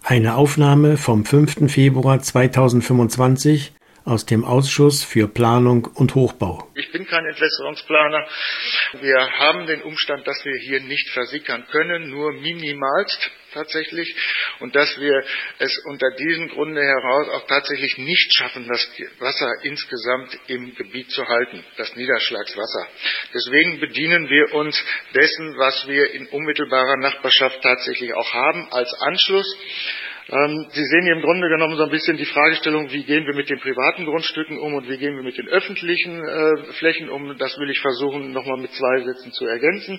Eine Aufnahme vom 5. Februar 2025 aus dem Ausschuss für Planung und Hochbau. Ich bin kein Entwässerungsplaner. Wir haben den Umstand, dass wir hier nicht versickern können, nur minimalst tatsächlich, und dass wir es unter diesem Grunde heraus auch tatsächlich nicht schaffen, das Wasser insgesamt im Gebiet zu halten, das Niederschlagswasser. Deswegen bedienen wir uns dessen, was wir in unmittelbarer Nachbarschaft tatsächlich auch haben, als Anschluss. Sie sehen hier im Grunde genommen so ein bisschen die Fragestellung, wie gehen wir mit den privaten Grundstücken um und wie gehen wir mit den öffentlichen Flächen um. Das will ich versuchen, nochmal mit 2 Sätzen zu ergänzen.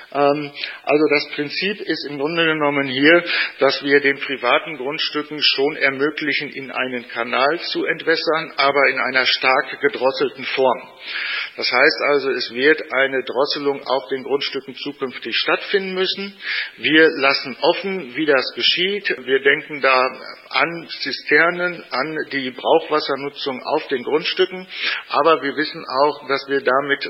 Also das Prinzip ist im Grunde genommen hier, dass wir den privaten Grundstücken schon ermöglichen, in einen Kanal zu entwässern, aber in einer stark gedrosselten Form. Das heißt also, es wird eine Drosselung auf den Grundstücken zukünftig stattfinden müssen. Wir lassen offen, wie das geschieht. Wir denken da an Zisternen, an die Brauchwassernutzung auf den Grundstücken, aber wir wissen auch, dass wir damit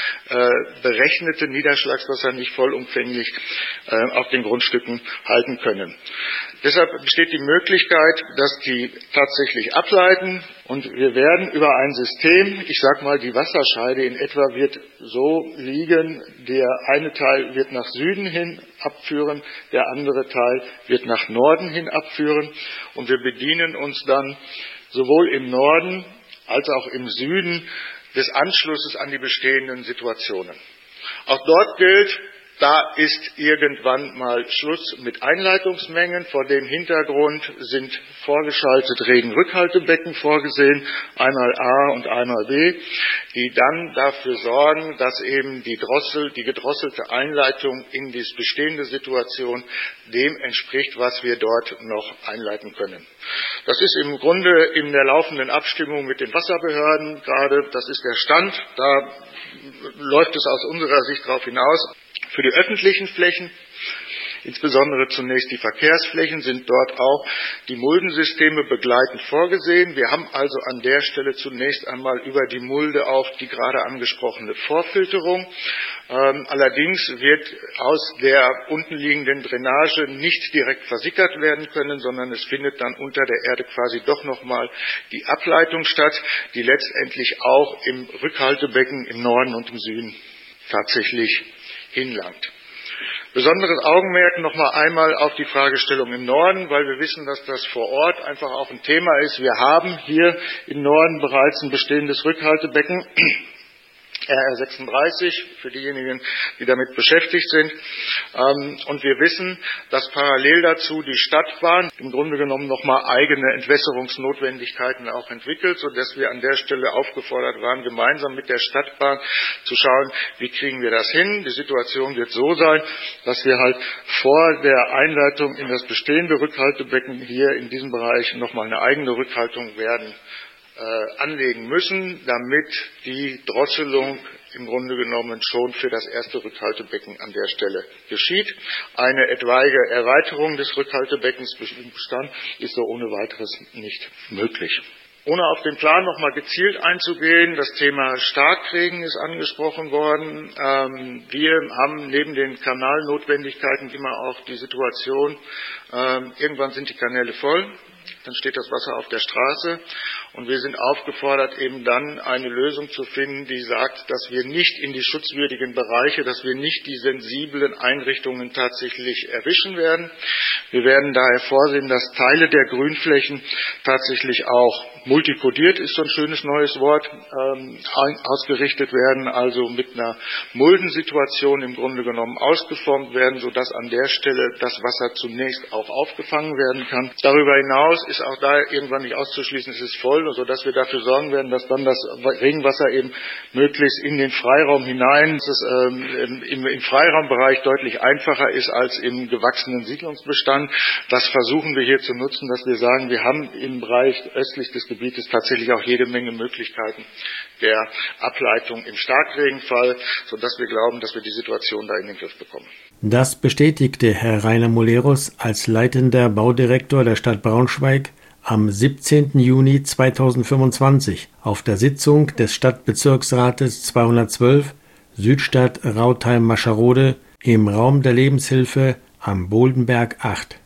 das berechnete Niederschlagswasser nicht vollumfänglich auf den Grundstücken halten können. Deshalb besteht die Möglichkeit, dass die tatsächlich ableiten, und wir werden über ein System, ich sage mal, die Wasserscheide in etwa wird so liegen, der eine Teil wird nach Süden hin abführen, der andere Teil wird nach Norden hin abführen, und wir bedienen uns dann sowohl im Norden als auch im Süden des Anschlusses an die bestehenden Situationen. Auch dort gilt, da ist irgendwann mal Schluss mit Einleitungsmengen. Vor dem Hintergrund sind vorgeschaltet Regenrückhaltebecken vorgesehen, einmal A und einmal B, die dann dafür sorgen, dass eben die gedrosselte Einleitung in die bestehende Situation dem entspricht, was wir dort noch einleiten können. Das ist im Grunde in der laufenden Abstimmung mit den Wasserbehörden gerade, das ist der Stand, da läuft es aus unserer Sicht darauf hinaus. Für die öffentlichen Flächen, insbesondere zunächst die Verkehrsflächen, sind dort auch die Muldensysteme begleitend vorgesehen. Wir haben also an der Stelle zunächst einmal über die Mulde auch die gerade angesprochene Vorfilterung. Allerdings wird aus der unten liegenden Drainage nicht direkt versickert werden können, sondern es findet dann unter der Erde quasi doch nochmal die Ableitung statt, die letztendlich auch im Rückhaltebecken im Norden und im Süden tatsächlich hinlangt. Besonderes Augenmerk nochmal einmal auf die Fragestellung im Norden, weil wir wissen, dass das vor Ort einfach auch ein Thema ist. Wir haben hier im Norden bereits ein bestehendes Rückhaltebecken, RR36, für diejenigen, die damit beschäftigt sind. Und wir wissen, dass parallel dazu die Stadtbahn im Grunde genommen nochmal eigene Entwässerungsnotwendigkeiten auch entwickelt, sodass wir an der Stelle aufgefordert waren, gemeinsam mit der Stadtbahn zu schauen, wie kriegen wir das hin. Die Situation wird so sein, dass wir halt vor der Einleitung in das bestehende Rückhaltebecken hier in diesem Bereich nochmal eine eigene Rückhaltung werden anlegen müssen, damit die Drosselung im Grunde genommen schon für das erste Rückhaltebecken an der Stelle geschieht. Eine etwaige Erweiterung des Rückhaltebeckens im Bestand ist so ohne weiteres nicht möglich. Ohne auf den Plan nochmal gezielt einzugehen, das Thema Starkregen ist angesprochen worden. Wir haben neben den Kanalnotwendigkeiten immer auch die Situation, irgendwann sind die Kanäle voll, dann steht das Wasser auf der Straße, und wir sind aufgefordert, eben dann eine Lösung zu finden, die sagt, dass wir nicht in die schutzwürdigen Bereiche, dass wir nicht die sensiblen Einrichtungen tatsächlich erwischen werden. Wir werden daher vorsehen, dass Teile der Grünflächen tatsächlich auch multikodiert, ist so ein schönes neues Wort, ausgerichtet werden, also mit einer Muldensituation im Grunde genommen ausgeformt werden, sodass an der Stelle das Wasser zunächst auch aufgefangen werden kann. Darüber hinaus ist auch da irgendwann nicht auszuschließen, es ist voll, sodass wir dafür sorgen werden, dass dann das Regenwasser eben möglichst in den Freiraum hinein, dass es im Freiraumbereich deutlich einfacher ist als im gewachsenen Siedlungsbestand. Das versuchen wir hier zu nutzen, dass wir sagen, wir haben im Bereich östlich des Gebietes tatsächlich auch jede Menge Möglichkeiten der Ableitung im Starkregenfall, sodass wir glauben, dass wir die Situation da in den Griff bekommen. Das bestätigte Herr Rainer Moleros als leitender Baudirektor der Stadt Braunschweig am 17. Juni 2025 auf der Sitzung des Stadtbezirksrates 212 Südstadt Rautheim-Mascherode im Raum der Lebenshilfe am Bohlenberg 8.